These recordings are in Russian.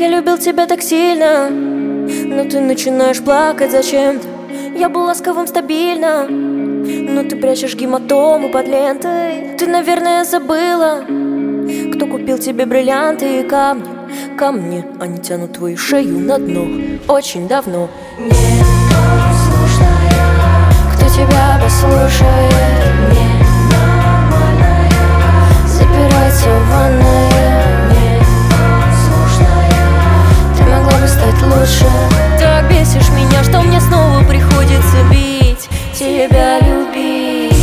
Я любил тебя так сильно, но ты начинаешь плакать зачем-то. Я был ласковым стабильно, но ты прячешь гематому под лентой. Ты, наверное, забыла, кто купил тебе бриллианты и камни. Камни, они тянут твою шею на дно очень давно. Непослушная, кто тебя послушает? Ненормальная, запирается в ванной. Непослушная, ты могла бы стать лучше. Так бесишь меня, что мне снова приходится бить тебя, любить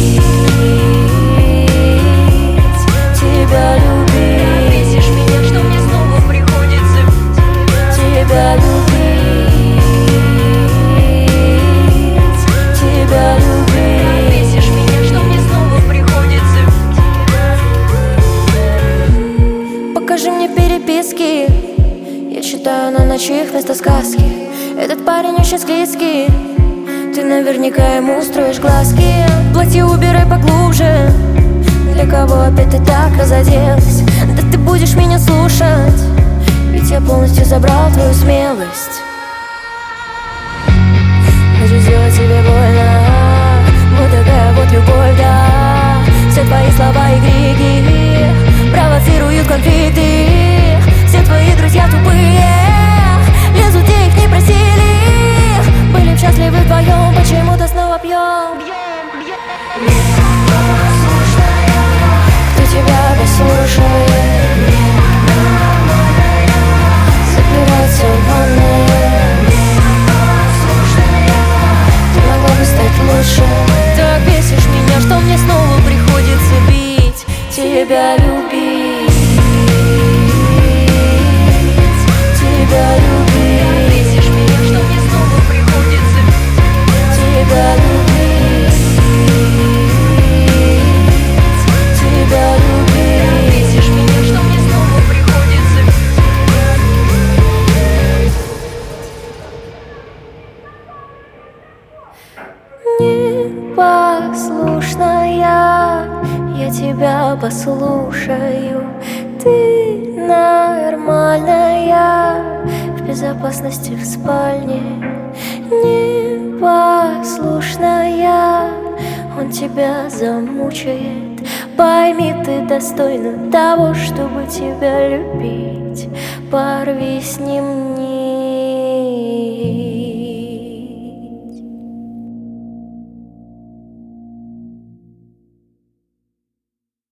тебя, любить. Бесишь меня, что мне снова приходится тебя любить тебя, любить. Бесишь меня, что мне снова приходится. Покажи мне переписки, я читаю на ночных вместо сказки. Этот парень очень склизкий, ты наверняка ему устроишь глазки. Платье убирай поглубже, для кого опять ты так разоделась? Да ты будешь меня слушать, ведь я полностью забрал твою смелость. Хочу сделать тебе больно, вот такая вот любовь, да. Все твои слова и крики провоцируют конфликты. Все твои друзья тупые, лезут, где их не просили. Были б счастливы вдвоем, почему-то снова пьем. Непослушная, кто тебя послушает? Ненормальная, запирается в ванной. Непослушная, ты могла бы стать лучше. Так бесишь меня, что мне снова приходится бить тебя, любить тебя, любить. Бесишь меня, что мне снова приходится тебя любить тебя, любить. Бесишь меня, что мне снова приходится. Непослушная, я тебя послушаю. Ты нормальная, в безопасности в спальне. Непослушная, он тебя замучает. Пойми, ты достойна того, чтобы тебя любить. Порви с ним вниз.